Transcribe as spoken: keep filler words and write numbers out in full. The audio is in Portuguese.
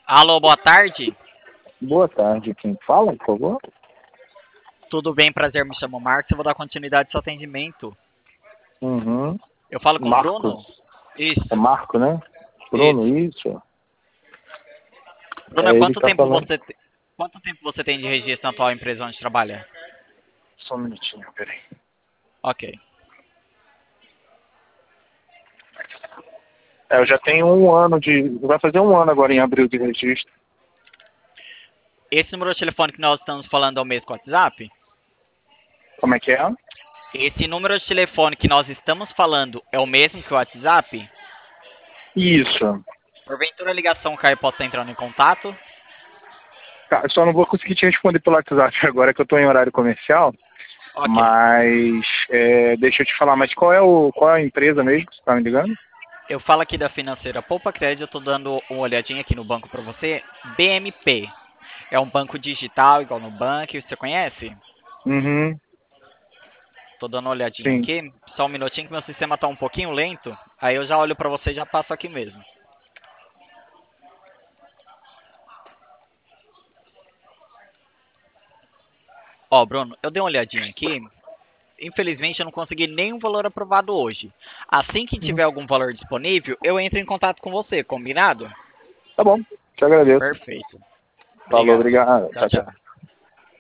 Alô, boa tarde. Boa tarde, quem fala, por favor? Tudo bem, prazer, me chamo Marcos. Eu vou dar continuidade ao seu atendimento. Uhum. Eu falo com o Marcos. Bruno? É Isso, Marco, né? Bruno, isso. isso. Bruno, É ele quanto que tá tempo falando. você te- quanto tempo você tem de registro na atual empresa onde trabalha? Só um minutinho, peraí. Ok. É, eu já tenho um ano de. Vai fazer um ano agora em abril de registro. Esse número de telefone que nós estamos falando é o mesmo que o WhatsApp? Como é que é? Esse número de telefone que nós estamos falando é o mesmo que o WhatsApp? Isso. Porventura a ligação cai, posso estar entrando em contato? Tá, eu só não vou conseguir te responder pelo WhatsApp agora que eu tô em horário comercial. Ok. Mas é, deixa eu te falar, mas qual é o qual é a empresa mesmo que você tá me ligando? Eu falo aqui da financeira Poupa Crédito, eu tô dando uma olhadinha aqui no banco para você. B M P. É um banco digital, igual no banco, você conhece? Uhum. Tô dando uma olhadinha Sim. aqui. Só um minutinho que meu sistema tá um pouquinho lento. Aí eu já olho pra você e já passo aqui mesmo. Ó, Bruno, eu dei uma olhadinha aqui. Infelizmente eu não consegui nenhum valor aprovado hoje. Assim que Uhum. tiver algum valor disponível, eu entro em contato com você, combinado? Tá bom. Te agradeço. Perfeito. Falou, Obrigado. obrigado. Tchau, Tchau, tchau. tchau.